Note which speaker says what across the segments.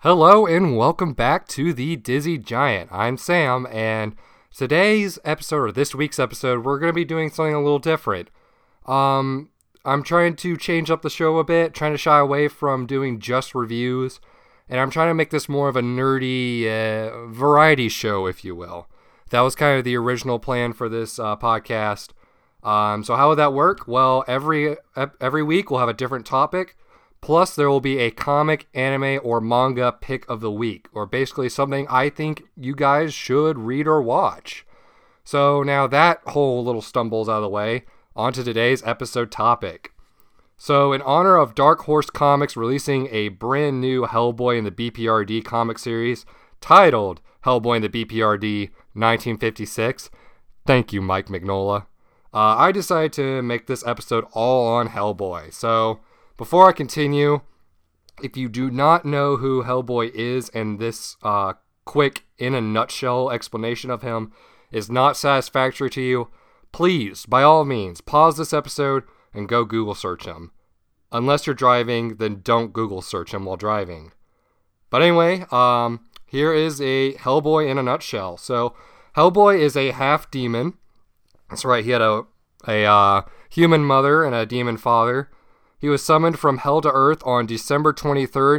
Speaker 1: Hello and welcome back to the Dizzy Giant. I'm Sam, and today's episode, or this week's episode, we're going to be doing something a little different. I'm trying to change up the show a bit, trying to shy away from doing just reviews, and I'm trying to make this more of a nerdy variety show, if you will. That was kind of the original plan for this podcast. So how would that work? Well, every week we'll have a different topic. Plus, there will be a comic, anime, or manga pick of the week, or basically something I think you guys should read or watch. So now that whole little stumbles out of the way, on to today's episode topic. So in honor of Dark Horse Comics releasing a brand new Hellboy in the BPRD comic series titled Hellboy in the BPRD 1956, thank you, Mike Mignola, I decided to make this episode all on Hellboy. So before I continue, if you do not know who Hellboy is and this quick, in a nutshell explanation of him is not satisfactory to you, please, by all means, pause this episode and go Google search him. Unless you're driving, then don't Google search him while driving. But anyway, here is a Hellboy in a nutshell. So, Hellboy is a half-demon. That's right, he had a human mother and a demon father. He was summoned from hell to earth on December 23rd,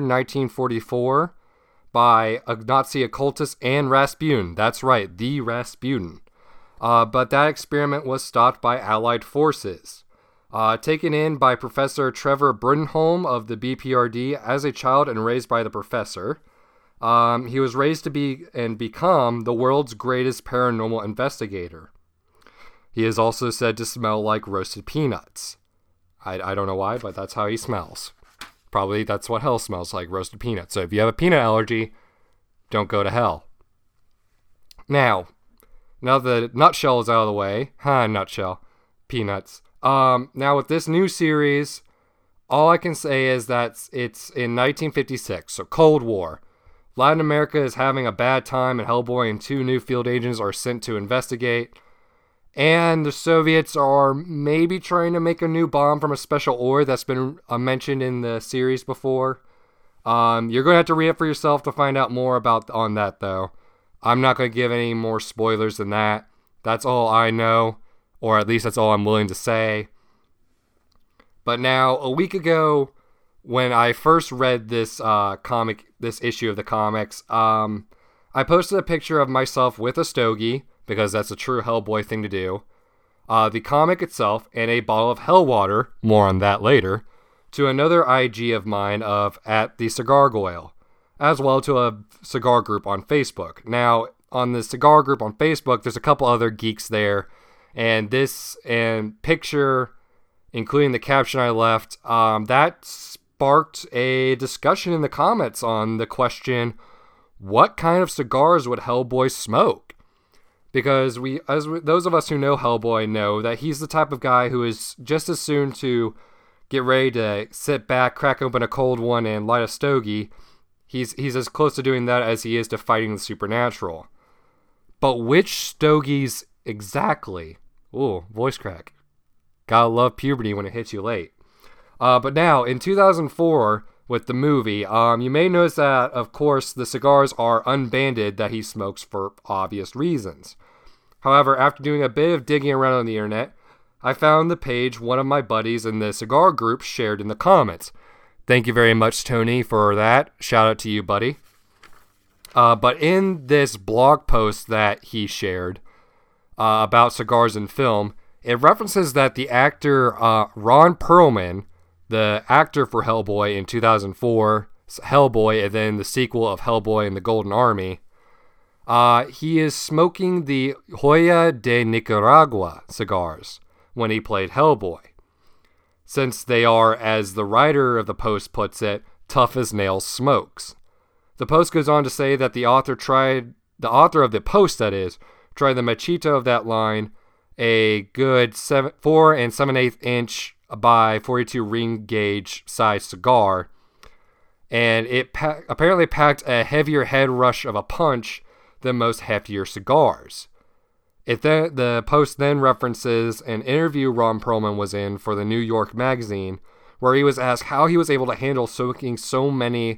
Speaker 1: 1944 by a Nazi occultist and Rasputin. That's right, the Rasputin. But that experiment was stopped by Allied forces. Taken in by Professor Trevor Brudenholm of the BPRD as a child and raised by the professor. He was raised to be and become the world's greatest paranormal investigator. He is also said to smell like roasted peanuts. I don't know why, but that's how he smells. Probably that's what hell smells like, roasted peanuts. So if you have a peanut allergy, don't go to hell. Now the nutshell is out of the way. Nutshell. Peanuts. Now with this new series, all I can say is that it's in 1956, so Cold War. Latin America is having a bad time, and Hellboy and two new field agents are sent to investigate. And the Soviets are maybe trying to make a new bomb from a special ore that's been mentioned in the series before. You're going to have to read it for yourself to find out more on that, though. I'm not going to give any more spoilers than that. That's all I know, or at least that's all I'm willing to say. But now, a week ago, when I first read this this issue of the comics, I posted a picture of myself with a stogie, because that's a true Hellboy thing to do, the comic itself, and a bottle of Hell water, more on that later, to another IG of mine of at the Cigar Goyle, as well to a cigar group on Facebook. Now, on the cigar group on Facebook, there's a couple other geeks there, and this and picture, including the caption I left, that sparked a discussion in the comments on the question, what kind of cigars would Hellboy smoke? Because those of us who know Hellboy know that he's the type of guy who is just as soon to get ready to sit back, crack open a cold one, and light a stogie. He's as close to doing that as he is to fighting the supernatural. But which stogies exactly? Ooh, voice crack. Gotta love puberty when it hits you late. But now, in 2004, with the movie, you may notice that, of course, the cigars are unbanded that he smokes for obvious reasons. However, after doing a bit of digging around on the internet, I found the page one of my buddies in the cigar group shared in the comments. Thank you very much, Tony, for that. Shout out to you, buddy. But in this blog post that he shared about cigars and film, it references that the actor Ron Perlman, the actor for Hellboy in 2004, Hellboy, and then the sequel of Hellboy and the Golden Army, he is smoking the Joya de Nicaragua cigars when he played Hellboy, since they are, as the writer of the post puts it, tough as nails smokes. The post goes on to say that the author of the post, that is, tried the Machito of that line, a good 4 7/8 inch by 42 ring gauge size cigar, and it apparently packed a heavier head rush of a punch than most heftier cigars. The post then references an interview Ron Perlman was in for the New York Magazine, where he was asked how he was able to handle smoking so many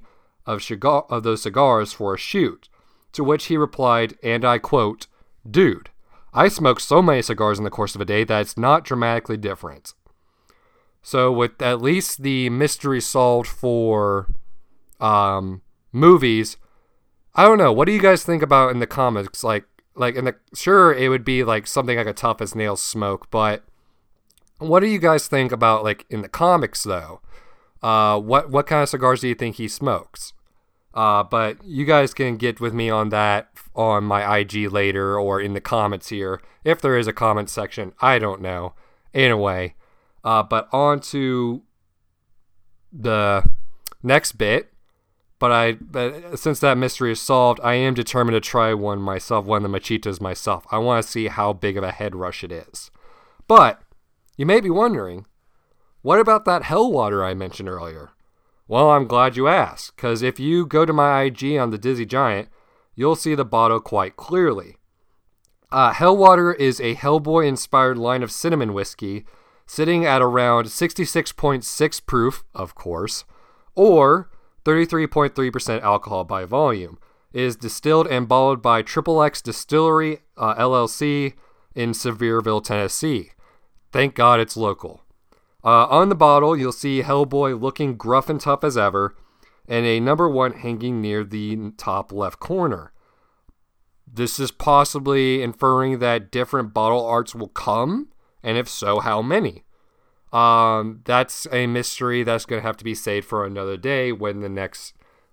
Speaker 1: of those cigars for a shoot, to which he replied, and I quote, "Dude, I smoke so many cigars in the course of a day that it's not dramatically different." So with at least the mystery solved for movies, I don't know. What do you guys think about in the comics? Sure, it would be like something like a Tough as Nails smoke, but what do you guys think about like in the comics though? What kind of cigars do you think he smokes? But you guys can get with me on that on my IG later or in the comments here. If there is a comment section, I don't know. Anyway, but on to the next bit. But since that mystery is solved, I am determined to try one myself, one of the Machitas myself. I want to see how big of a head rush it is. But you may be wondering, what about that Hellwater I mentioned earlier? Well, I'm glad you asked, because if you go to my IG on the Dizzy Giant, you'll see the bottle quite clearly. Hellwater is a Hellboy-inspired line of cinnamon whiskey, sitting at around 66.6 proof, of course, or 33.3% alcohol by volume. It is distilled and bottled by XXX Distillery, LLC, in Sevierville, Tennessee. Thank God it's local. On the bottle, you'll see Hellboy looking gruff and tough as ever, and a number 1 hanging near the top left corner. This is possibly inferring that different bottle arts will come, and if so, how many? That's a mystery that's going to have to be saved for another day when the next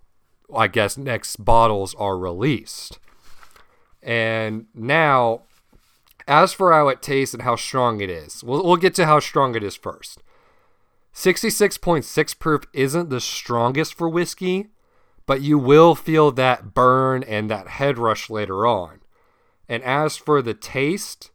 Speaker 1: bottles are released. And now, as for how it tastes and how strong it is, we'll get to how strong it is first. 66.6 proof isn't the strongest for whiskey, but you will feel that burn and that head rush later on. And as for the taste,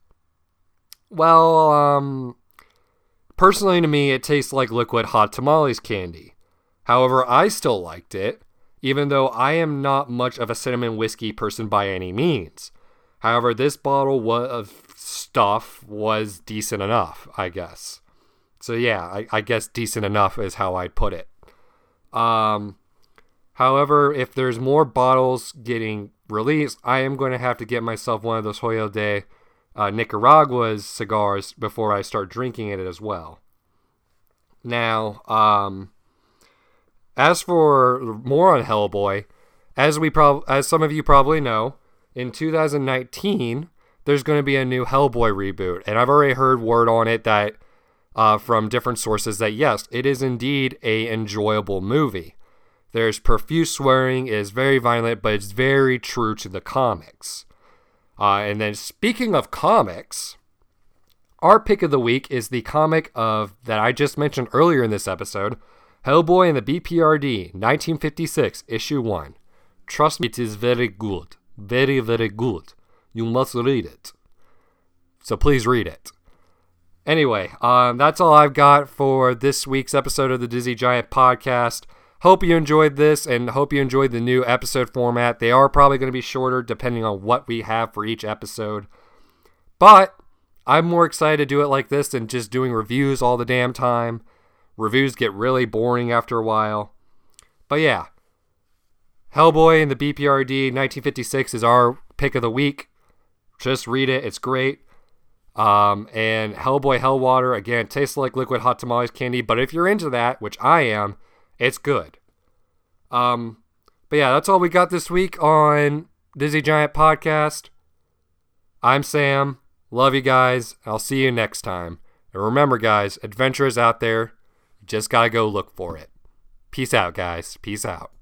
Speaker 1: well, personally to me, it tastes like liquid hot tamales candy. However, I still liked it, even though I am not much of a cinnamon whiskey person by any means. However, this bottle of stuff was decent enough, I guess. So yeah, I guess decent enough is how I'd put it. However, if there's more bottles getting released, I am going to have to get myself one of those Hoyo de Nicaragua's cigars before I start drinking it as well. Now, as for more on Hellboy, as some of you probably know, in 2019 there's going to be a new Hellboy reboot, and I've already heard word on it that from different sources that yes, it is indeed a enjoyable movie. There's profuse swearing, it is very violent, but it's very true to the comics. And then speaking of comics, our pick of the week is the comic that I just mentioned earlier in this episode, Hellboy and the BPRD, 1956, issue 1. Trust me, it is very good. Very, very good. You must read it. So please read it. Anyway, that's all I've got for this week's episode of the Dizzy Giant podcast. Hope you enjoyed this and hope you enjoyed the new episode format. They are probably going to be shorter depending on what we have for each episode. But I'm more excited to do it like this than just doing reviews all the damn time. Reviews get really boring after a while. But yeah, Hellboy and the BPRD 1956 is our pick of the week. Just read it. It's great. And Hellboy Hellwater, again, tastes like liquid hot tamales candy. But if you're into that, which I am, it's good. But yeah, that's all we got this week on Dizzy Giant Podcast. I'm Sam. Love you guys. I'll see you next time. And remember, guys, adventure is out there. You just gotta go look for it. Peace out, guys. Peace out.